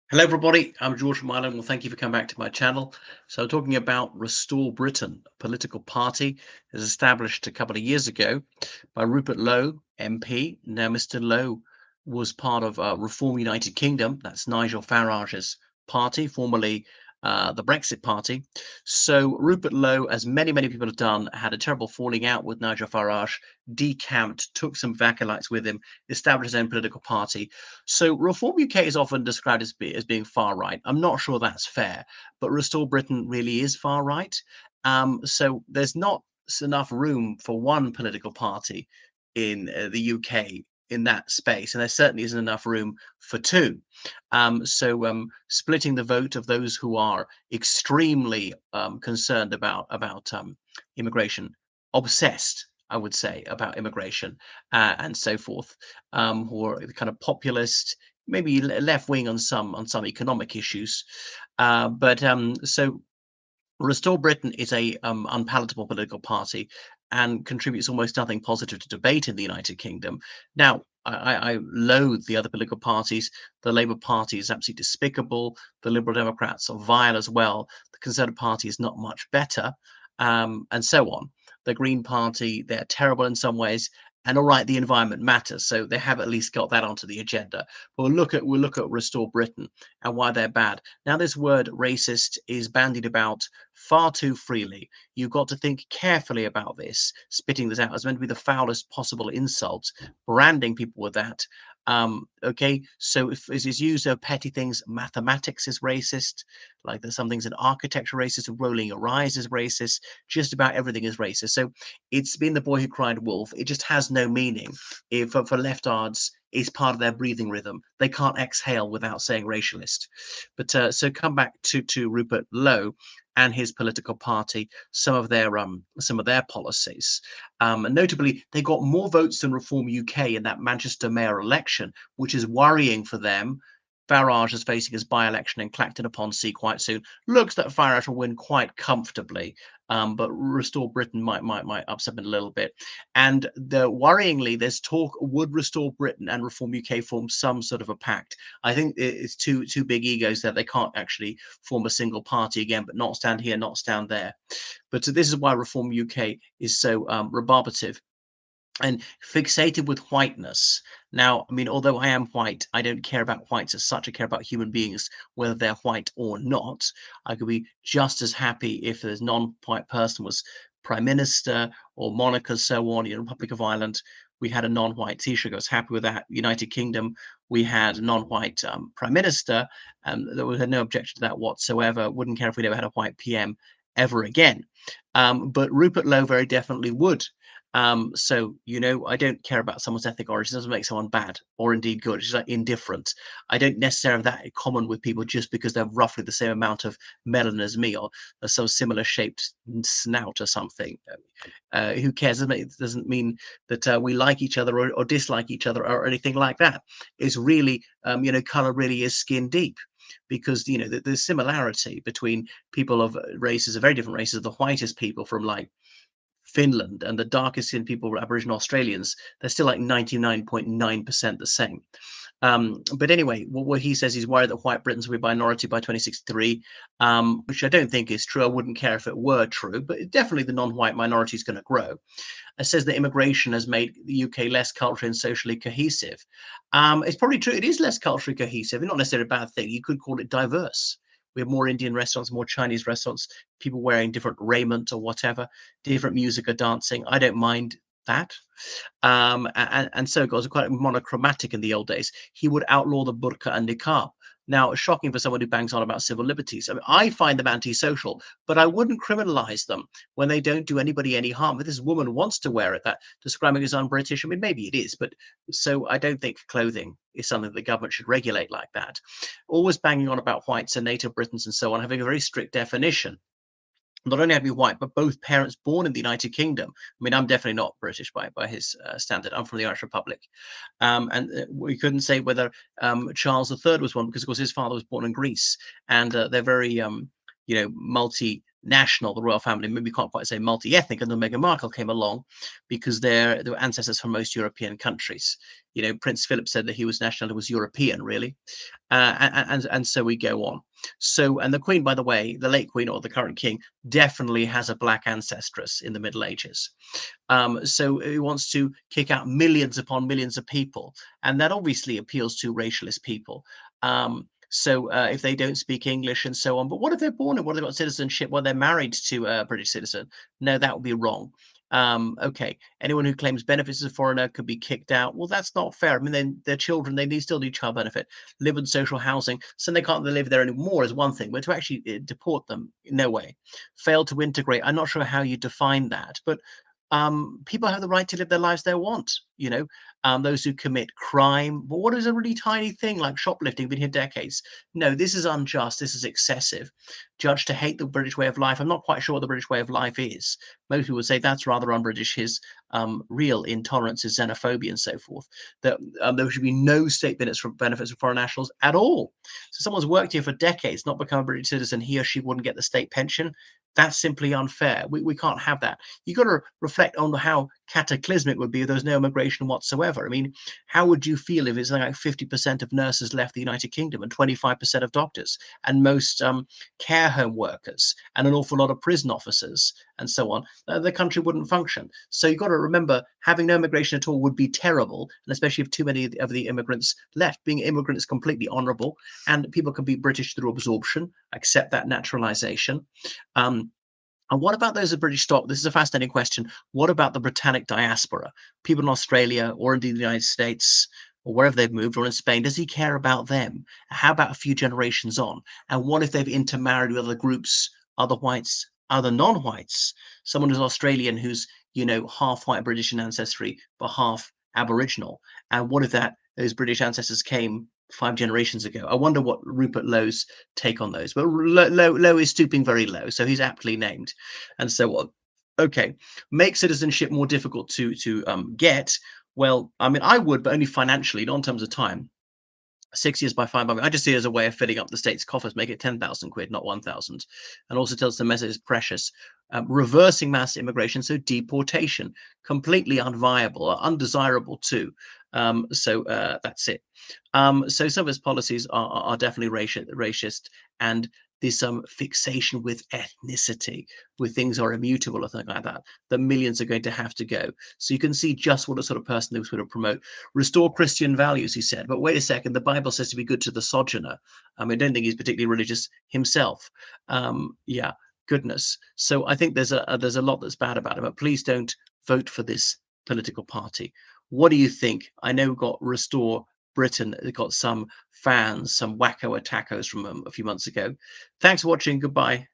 Hello, everybody. I'm George from Ireland. Well, thank you for coming back to my channel. So, talking about Restore Britain, a political party is established a couple of years ago by Rupert Lowe, MP. Now, Mr. Lowe was part of Reform United Kingdom. That's Nigel Farage's party, formerly the Brexit Party. So, Rupert Lowe, as many people have done, had a terrible falling out with Nigel Farage, decamped, took some acolytes with him, established his own political party. So Reform UK is often described as being far right. I'm not sure that's fair, but Restore Britain really is far right. So there's not enough room for one political party in the UK in that space, and there certainly isn't enough room for two. So splitting the vote of those who are extremely concerned about immigration, obsessed, I would say, about immigration and so forth, who are kind of populist, maybe left wing on some economic issues. So Restore Britain is a unpalatable political party and contributes almost nothing positive to debate in the United Kingdom. Now, I loathe the other political parties. The Labour Party is absolutely despicable. The Liberal Democrats are vile as well. The Conservative Party is not much better, and so on. The Green Party, they're terrible in some ways. And all right, the environment matters, so they have at least got that onto the agenda. But we'll look at Restore Britain and why they're bad. Now, this word racist is bandied about far too freely. You've got to think carefully about this, spitting this out. It's meant to be the foulest possible insult, branding people with that. Okay, so if it is used of petty things, mathematics is racist, like there's some things in architecture racist, rolling your eyes is racist, just about everything is racist. So it's been the boy who cried wolf. It just has no meaning. If for leftards, it's part of their breathing rhythm. They can't exhale without saying racialist. So come back to Rupert Lowe and his political party, some of their policies. And notably, they got more votes than Reform UK in that Manchester mayor election, which is worrying for them. Farage is facing his by-election in Clacton-upon-Sea quite soon. Looks that Farage will win quite comfortably, but Restore Britain might upset him a little bit. And worryingly, there's talk: would Restore Britain and Reform UK form some sort of a pact? I think it's two big egos that they can't actually form a single party again, but not stand here, not stand there. But this is why Reform UK is so rebarbative and fixated with whiteness. Now, I mean, although I am white, I don't care about whites as such. I care about human beings, whether they're white or not. I could be just as happy if this non-white person was prime minister or monarch and so on. In the Republic of Ireland, we had a non-white Taoiseach. I was happy with that. United Kingdom, we had a non-white prime minister, and there was no objection to that whatsoever. Wouldn't care if we never had a white PM ever again. But Rupert Lowe very definitely would. I don't care about someone's ethnic origin. It doesn't make someone bad or indeed good. It's just like indifferent. I don't necessarily have that in common with people just because they're roughly the same amount of melanin as me or some similar shaped snout or something. Who cares? It doesn't mean that we like each other or dislike each other or anything like that. It's really, color really is skin deep because the similarity between people of races, of very different races, the whitest people from like Finland and the darkest skinned people were Aboriginal Australians, they're still like 99.9% the same. But anyway, what he says, he's worried that white Britons will be minority by 2063, which I don't think is true. I wouldn't care if it were true, but definitely the non-white minority is going to grow. It says that immigration has made the UK less culturally and socially cohesive. It's probably true. It is less culturally cohesive, not necessarily a bad thing. You could call it diverse. We have more Indian restaurants, more Chinese restaurants, people wearing different raiment or whatever, different music or dancing. I don't mind that. And so it goes quite monochromatic in the old days. He would outlaw the burqa and niqab. Now, shocking for someone who bangs on about civil liberties. I mean, I find them antisocial, but I wouldn't criminalize them when they don't do anybody any harm. If this woman wants to wear it, that describing as un-British, I mean, maybe it is, but so I don't think clothing is something the government should regulate like that. Always banging on about whites and native Britons and so on, having a very strict definition. Not only have to be white, but both parents born in the United Kingdom. I mean, I'm definitely not British by his standard. I'm from the Irish Republic, and we couldn't say whether Charles III was one because, of course, his father was born in Greece, and they're very, multi national, the royal family, maybe you can't quite say multi-ethnic, until Meghan Markle came along, because they were ancestors from most European countries. Prince Philip said that he was national, he was European, really. And so we go on. So, and the Queen, by the way, the late Queen or the current King, definitely has a black ancestress in the Middle Ages. So he wants to kick out millions upon millions of people, and that obviously appeals to racialist people. So if they don't speak English and so on, but what if they're born and what if they've got citizenship? Well, they're married to a British citizen. No, that would be wrong. Okay, anyone who claims benefits as a foreigner could be kicked out. Well, that's not fair. I mean, their children, they still need child benefit, live in social housing, so they can't live there anymore is one thing, but to actually deport them, no way. Fail to integrate, I'm not sure how you define that, but people have the right to live their lives they want. Those who commit crime, but what is a really tiny thing like shoplifting, been here decades? No, this is unjust, this is excessive. Judged to hate the British way of life. I'm not quite sure what the British way of life is. Most people would say that's rather un-British. His real intolerance is xenophobia and so forth. That there should be no state benefits for foreign nationals at all. So someone's worked here for decades, not become a British citizen, he or she wouldn't get the state pension. That's simply unfair. We can't have that. You've got to reflect on how cataclysmic it would be if there was no immigration whatsoever. I mean, how would you feel if it's like 50% of nurses left the United Kingdom and 25% of doctors and most care home workers and an awful lot of prison officers and so on? The country wouldn't function. So you've got to remember, having no immigration at all would be terrible, and especially if too many of the immigrants left. Being immigrant is completely honourable, and people can be British through absorption, accept that naturalisation. And what about those of British stock? This is a fascinating question. What about the Britannic diaspora? People in Australia or indeed the United States or wherever they've moved, or in Spain, does he care about them? How about a few generations on? And what if they've intermarried with other groups, other whites, other non-whites? Someone who's Australian who's, half white British in ancestry, but half Aboriginal. And what if those British ancestors came 5 generations ago? I wonder what Rupert Lowe's take on those. But Lowe is stooping very low, so he's aptly named, and so on. Okay, make citizenship more difficult to get. Well, I mean, I would, but only financially, not in terms of time. 6 years by 5. I just see it as a way of filling up the state's coffers, make it 10,000 quid, not 1,000, and also tells the message is precious. Reversing mass immigration, so deportation, completely unviable, undesirable too. So that's it. So some of his policies are definitely racist, and there's some fixation with ethnicity, with things are immutable or something like that, that millions are going to have to go. So you can see just what a sort of person who's going to promote. Restore Christian values, he said. But wait a second, the Bible says to be good to the sojourner. I mean, I don't think he's particularly religious himself. Yeah, goodness. So I think there's a lot that's bad about him. But please don't vote for this political party. What do you think? I know we've got Restore Britain. They've got some fans, some wacko attackos from a few months ago. Thanks for watching. Goodbye.